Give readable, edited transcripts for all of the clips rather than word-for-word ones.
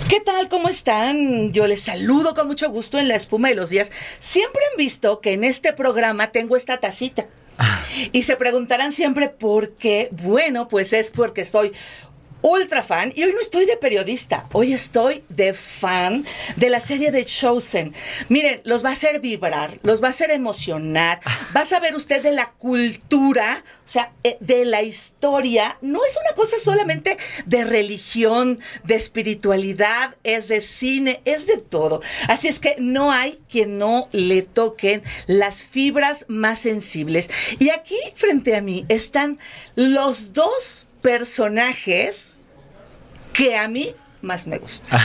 ¿Qué tal? ¿Cómo están? Yo les saludo con mucho gusto en La Espuma de los Días. Siempre han visto que en este programa tengo esta tacita. Y se preguntarán siempre por qué. Bueno, pues es porque soy ultra fan, y hoy no estoy de periodista, hoy estoy de fan de la serie de Chosen. Miren, los va a hacer vibrar, los va a hacer emocionar, va a saber usted de la cultura, o sea, de la historia. No es una cosa solamente de religión, de espiritualidad, es de cine, es de todo. Así es que no hay quien no le toquen las fibras más sensibles. Y aquí frente a mí están los dos personajes que a mí más me gustan.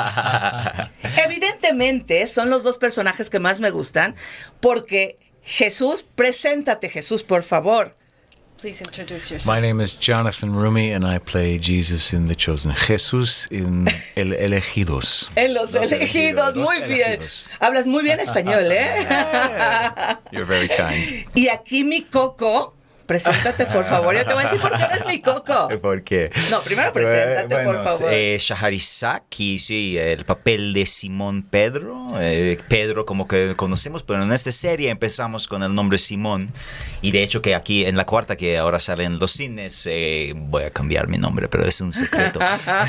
Evidentemente son los dos personajes que más me gustan porque Jesús, preséntate Jesús, por favor. Please introduce yourself. My name is Jonathan Rumi and I play Jesus in The Chosen. Jesús en El Elegidos. En Los Elegidos, muy bien. Hablas muy bien español, ¿eh? You're very kind. Y aquí mi Coco. Preséntate, por favor. Yo te voy a decir por qué eres mi Coco. ¿Por qué? No, primero preséntate, por favor. Shahrazad, y sí, el papel de Simón Pedro. Pedro como que conocemos, pero en esta serie empezamos con el nombre Simón. Y de hecho que aquí en la cuarta, que ahora sale en los cines, voy a cambiar mi nombre, pero es un secreto.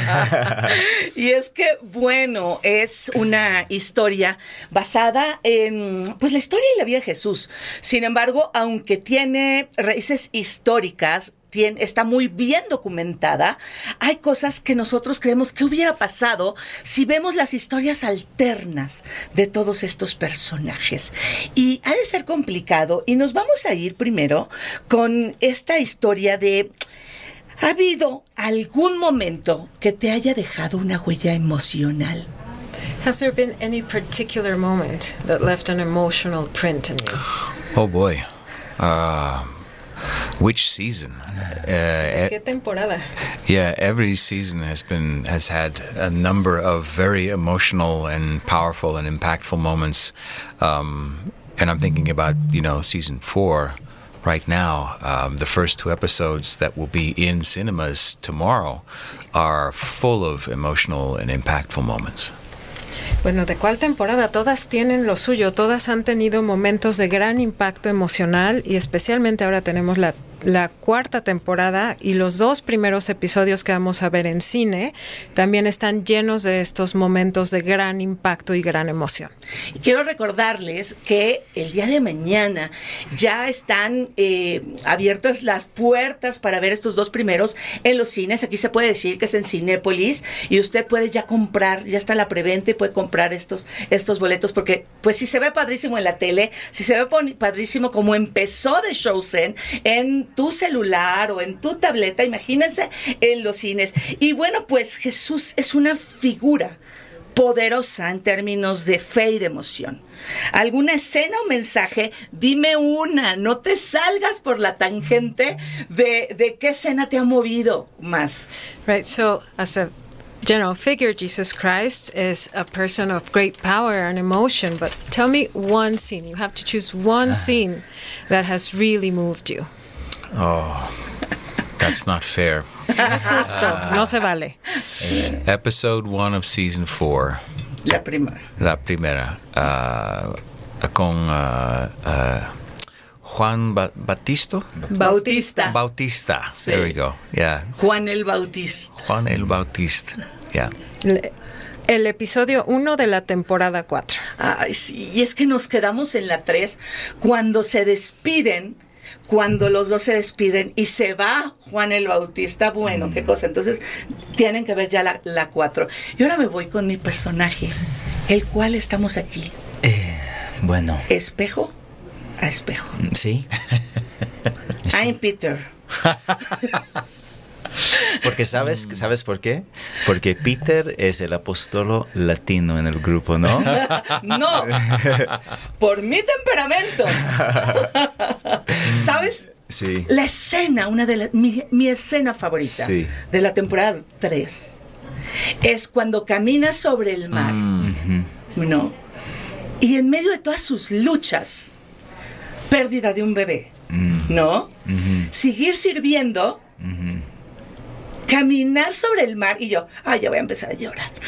Y es que, bueno, es una historia basada en, pues, la historia y la vida de Jesús. Sin embargo, aunque tiene raíces históricas, está muy bien documentada, hay cosas que nosotros creemos que hubiera pasado si vemos las historias alternas de todos estos personajes. Y ha de ser complicado, y nos vamos a ir primero con esta historia de... ¿Ha habido algún momento que te haya dejado una huella emocional? Has there been any particular moment that left an emotional print in you? Oh boy. Which season? ¿Qué temporada? Yeah, every season has had a number of very emotional and powerful and impactful moments. And I'm thinking about, season 4 right now. The first 2 episodes that will be in cinemas tomorrow are full of emotional and impactful moments. Bueno, ¿de cuál temporada? Todas tienen lo suyo, todas han tenido momentos de gran impacto emocional y especialmente ahora tenemos la cuarta temporada y los 2 primeros episodios que vamos a ver en cine también están llenos de estos momentos de gran impacto y gran emoción. Y quiero recordarles que el día de mañana ya están abiertas las puertas para ver estos 2 primeros en los cines. Aquí se puede decir que es en Cinépolis y usted puede ya comprar, ya está la preventa y puede comprar estos boletos porque pues si se ve padrísimo en la tele, si se ve padrísimo como empezó The Chosen en tu celular o en tu tableta, imagínense en los cines. Y bueno, pues Jesús es una figura poderosa en términos de fe y de emoción. ¿Alguna escena o mensaje? Dime una, no te salgas por la tangente de qué escena te ha movido más. Right, so as a general figure, Jesus Christ is a person of great power and emotion, but tell me one scene. You have to choose one scene that has really moved you. Oh, that's not fair. No es justo, no se vale. Episode 1 of season 4. La primera. La primera. Con Juan Bautista. Bautista. Sí. There we go. Yeah. Juan el Bautista. Yeah. El episodio 1 de la temporada 4. Ay, sí. Y es que nos quedamos en la 3 cuando se despiden. Cuando los dos se despiden y se va Juan el Bautista, bueno, qué cosa. Entonces, tienen que ver ya la 4. Y ahora me voy con mi personaje, el cual estamos aquí. Bueno. Espejo a espejo. Sí. I'm Peter. Porque ¿sabes por qué? Porque Peter es el apóstolo latino en el grupo, ¿no? No, por mi temperamento. ¿Sabes? Sí. La escena, mi escena favorita de la temporada 3 es cuando camina sobre el mar, ¿no? Y en medio de todas sus luchas, pérdida de un bebé, ¿no? Seguir sirviendo, caminar sobre el mar, y yo, ya voy a empezar a llorar.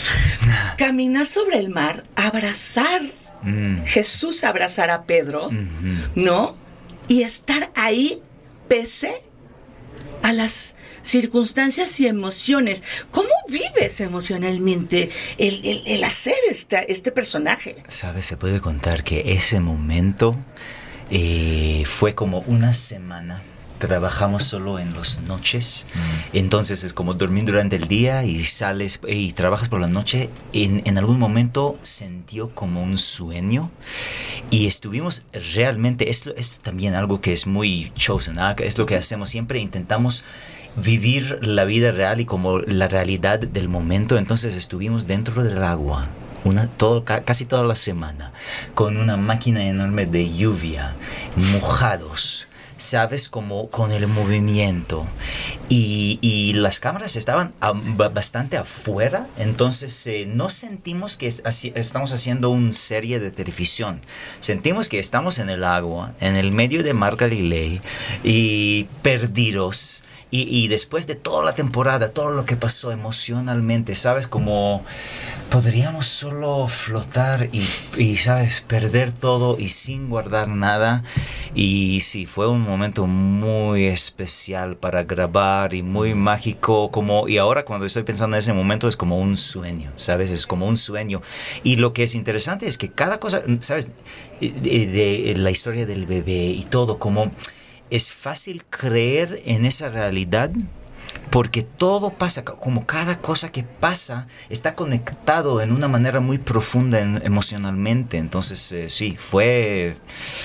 caminar sobre el mar, abrazar, Jesús abrazar a Pedro, ¿no? Y estar ahí pese a las circunstancias y emociones. ¿Cómo vives emocionalmente el hacer este personaje? ¿Sabes? Se puede contar que ese momento fue como una semana. Trabajamos solo en las noches, entonces es como dormir durante el día y sales y trabajas por la noche. En algún momento sintió como un sueño y estuvimos realmente, es también algo que es muy chosen, ¿eh? Es lo que hacemos siempre, intentamos vivir la vida real y como la realidad del momento. Entonces estuvimos dentro del agua casi toda la semana con una máquina enorme de lluvia, mojados, ¿sabes? Como con el movimiento. Y las cámaras estaban bastante afuera, entonces no sentimos que estamos haciendo una serie de televisión. Sentimos que estamos en el agua, en el medio de Mar Galilei, y perdidos. Y después de toda la temporada, todo lo que pasó emocionalmente, ¿sabes? Como podríamos solo flotar y ¿sabes? Perder todo y sin guardar nada. Y sí, fue un momento muy especial para grabar y muy mágico. Y ahora cuando estoy pensando en ese momento es como un sueño, ¿sabes? Es como un sueño. Y lo que es interesante es que cada cosa, ¿sabes? De la historia del bebé y todo, como es fácil creer en esa realidad porque todo pasa, como cada cosa que pasa está conectado en una manera muy profunda emocionalmente. Entonces sí, fue...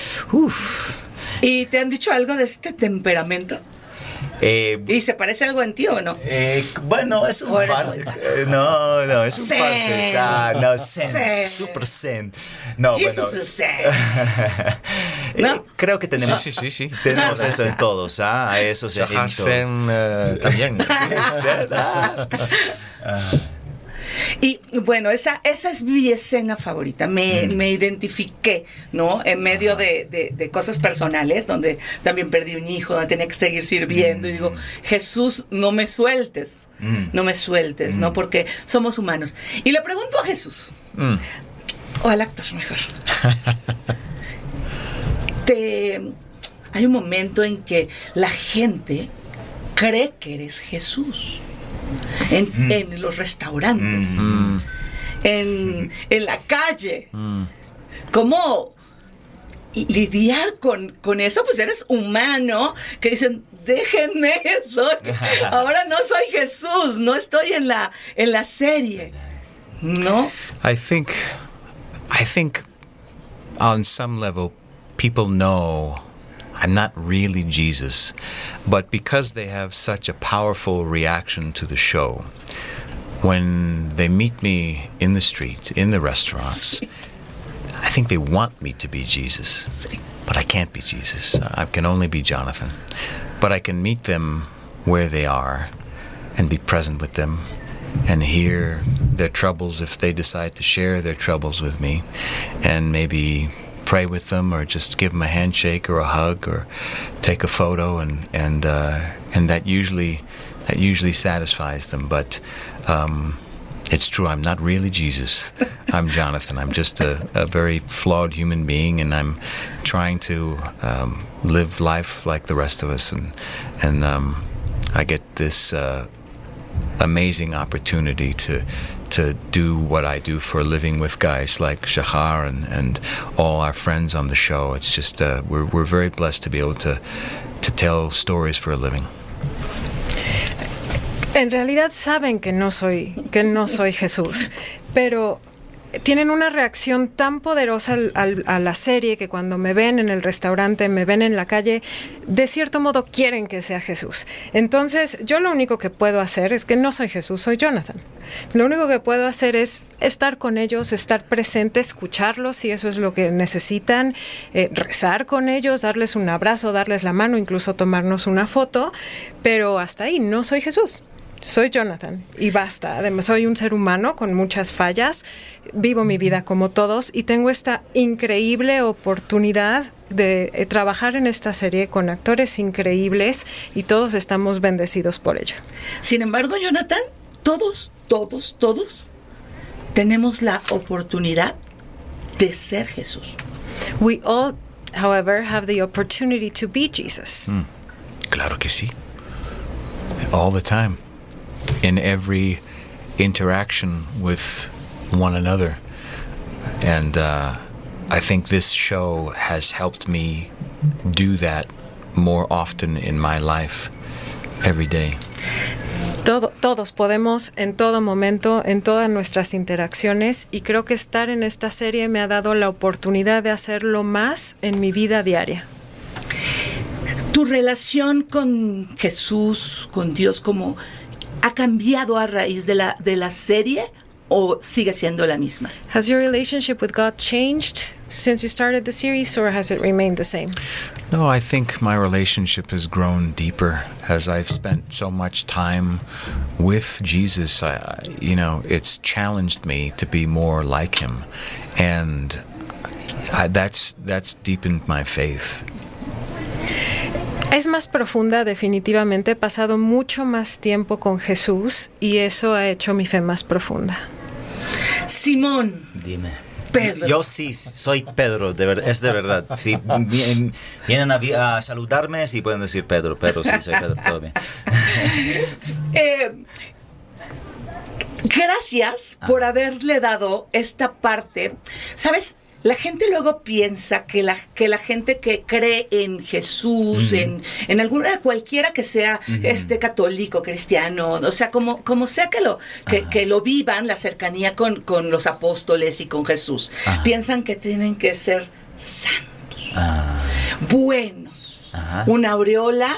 ¿Y te han dicho algo de este temperamento? ¿Y se parece algo en ti o no? Bueno, es un parte. No, es un parte. No, zen. Super zen. No, Jesus bueno. is zen. ¿No? Creo que tenemos, Sí. tenemos eso en todos. A eso se Shahar Sen también. Y bueno, esa es mi escena favorita. Me identifiqué, ¿no? En medio de cosas personales, donde también perdí un hijo, donde tenía que seguir sirviendo. Y digo, Jesús, no me sueltes. No me sueltes, ¿no? Porque somos humanos. Y le pregunto a Jesús, o al actor mejor. Hay un momento en que la gente cree que eres Jesús. En los restaurantes, en la calle. ¿Cómo lidiar con eso? Pues eres humano, que dicen, déjenme, ahora no soy Jesús, no estoy en la serie, ¿no? I think on some level people know I'm not really Jesus, but because they have such a powerful reaction to the show, when they meet me in the street, in the restaurants, I think they want me to be Jesus, but I can't be Jesus. I can only be Jonathan. But I can meet them where they are and be present with them and hear their troubles if they decide to share their troubles with me, and maybe pray with them or just give them a handshake or a hug or take a photo, and that usually satisfies them. But it's true, I'm not really Jesus. I'm Jonathan. I'm just a very flawed human being, and I'm trying to live life like the rest of us, and I get this amazing opportunity to do what I do for a living with guys like Shahar and all our friends on the show. It's just we're very blessed to be able to tell stories for a living. En realidad saben que no soy Jesús, pero tienen una reacción tan poderosa a la serie que cuando me ven en el restaurante, me ven en la calle, de cierto modo quieren que sea Jesús. Entonces, yo lo único que puedo hacer es que no soy Jesús, soy Jonathan. Lo único que puedo hacer es estar con ellos, estar presente, escucharlos si eso es lo que necesitan, rezar con ellos, darles un abrazo, darles la mano, incluso tomarnos una foto, pero hasta ahí, no soy Jesús. Soy Jonathan y basta. Además, soy un ser humano con muchas fallas, vivo mi vida como todos y tengo esta increíble oportunidad de trabajar en esta serie con actores increíbles y todos estamos bendecidos por ello. Sin embargo, Jonathan, todos tenemos la oportunidad de ser Jesús. We all, however, have the opportunity to be Jesus. Claro que sí. All the time. In every interaction with one another. And I think this show has helped me do that more often in my life every day. Todos podemos en todo momento, en todas nuestras interacciones, y creo que estar en esta serie me ha dado la oportunidad de hacerlo más en mi vida diaria. ¿Tu relación con Jesús, con Dios, cómo ha cambiado a raíz de la serie o sigue siendo la misma? Has your relationship with God changed since you started the series, or has it remained the same? No, I think my relationship has grown deeper as I've spent so much time with Jesus. It's challenged me to be more like him, and that's deepened my faith. Es más profunda, definitivamente. He pasado mucho más tiempo con Jesús y eso ha hecho mi fe más profunda. Simón. Dime. Pedro. Yo sí soy Pedro, es de verdad. Si vienen a saludarme, sí pueden decir Pedro, pero sí soy Pedro, todo bien. Gracias por haberle dado esta parte. ¿Sabes? La gente luego piensa que la gente que cree en Jesús, en cualquiera que sea católico, cristiano, o sea, como sea que lo vivan, la cercanía con los apóstoles y con Jesús, piensan que tienen que ser santos, buenos, una aureola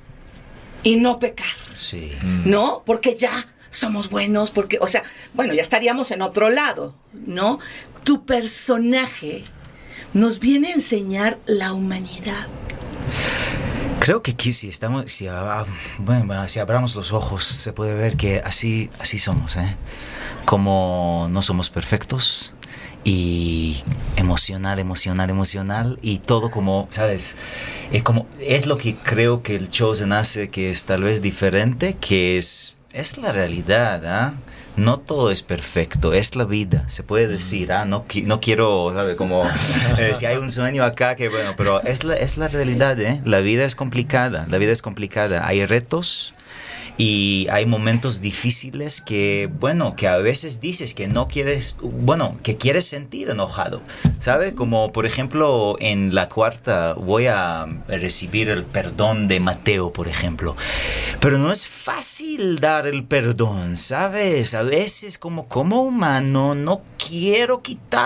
y no pecar. Sí. ¿No? Porque ya somos buenos, porque, o sea, bueno, ya estaríamos en otro lado, ¿no? Tu personaje nos viene a enseñar la humanidad. Creo que aquí si abramos los ojos se puede ver que así somos, como no somos perfectos y emocional y todo como, ¿sabes? Es lo que creo que el Chosen hace, que es tal vez diferente, que es la realidad, No todo es perfecto, es la vida, se puede decir, no quiero, ¿sabes? Como si hay un sueño acá, que bueno, pero es la realidad, La vida es complicada, hay retos y hay momentos difíciles que a veces dices que no quieres, que quieres sentir enojado, ¿sabes? Como por ejemplo en la cuarta voy a recibir el perdón de Mateo, por ejemplo, pero no es fácil dar el perdón, ¿sabes? A veces como humano no quiero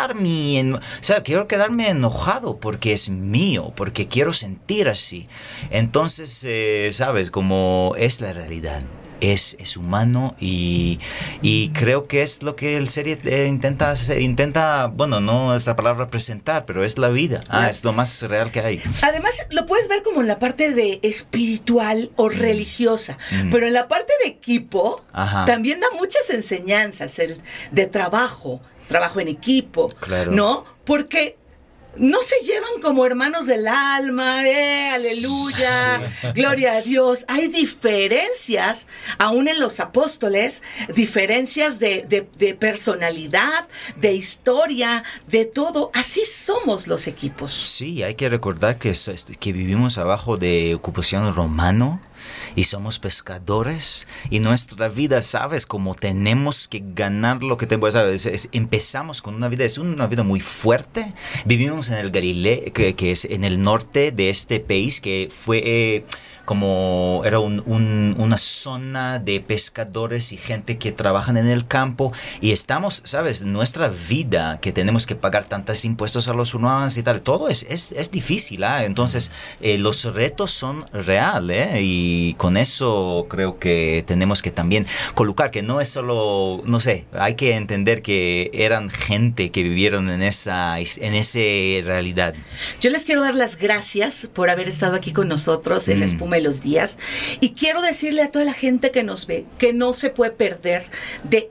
quiero quedarme enojado porque es mío, porque quiero sentir así. Entonces, ¿sabes? Como es la realidad. Es humano y creo que es lo que el serie intenta, bueno, no es la palabra presentar, pero es la vida, es lo más real que hay. Además, lo puedes ver como en la parte de espiritual o religiosa, pero en la parte de equipo también da muchas enseñanzas de trabajo en equipo, claro. ¿no? Porque no se llevan como hermanos del alma, aleluya, sí. Gloria a Dios. Hay diferencias, aún en los apóstoles, diferencias de personalidad, de historia, de todo. Así somos los equipos. Sí, hay que recordar que vivimos abajo de ocupación romano y somos pescadores y nuestra vida, ¿sabes? Como tenemos que ganar lo que tenemos, ¿sabes? Empezamos con una vida, es una vida muy fuerte. Vivimos en el Galilea, que es en el norte de este país, que fue como era una zona de pescadores y gente que trabajan en el campo, y estamos, ¿sabes? Nuestra vida, que tenemos que pagar tantos impuestos a los humanos y tal, todo es difícil, entonces los retos son reales, y con eso creo que tenemos que también colocar que no es solo, no sé, hay que entender que eran gente que vivieron en esa realidad. Yo les quiero dar las gracias por haber estado aquí con nosotros en La Espuma de los Días, y quiero decirle a toda la gente que nos ve que no se puede perder de ir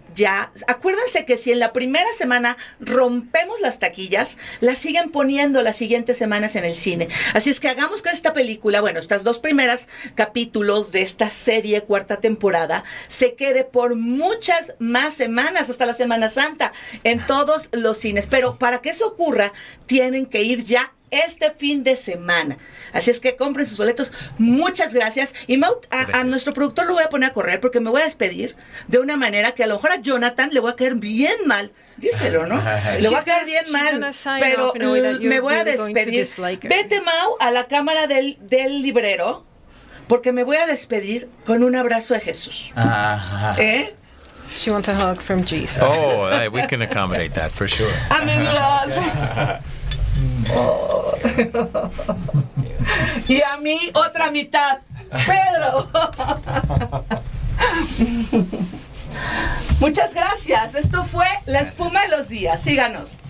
ya, acuérdense que si en la primera semana rompemos las taquillas, las siguen poniendo las siguientes semanas en el cine. Así es que hagamos que esta película, bueno, estas 2 primeras capítulos de esta serie, 4ª temporada, se quede por muchas más semanas, hasta la Semana Santa, en todos los cines. Pero para que eso ocurra, tienen que ir ya este fin de semana. Así es que compren sus boletos. Muchas gracias. Y Mau, a nuestro productor lo voy a poner a correr porque me voy a despedir de una manera que a lo mejor a Jonathan le voy a caer bien mal. Díselo, ¿no? Le voy a caer bien mal. Pero me voy a despedir. Vete, Mau, a la cámara del librero porque me voy a despedir con un abrazo de Jesús. ¿Eh? She wants a hug from Jesus. Oh, we can accommodate that for sure. Amigos. Oh. Y a mí otra mitad, Pedro. Muchas gracias. Esto fue La Espuma de los Días. Síganos.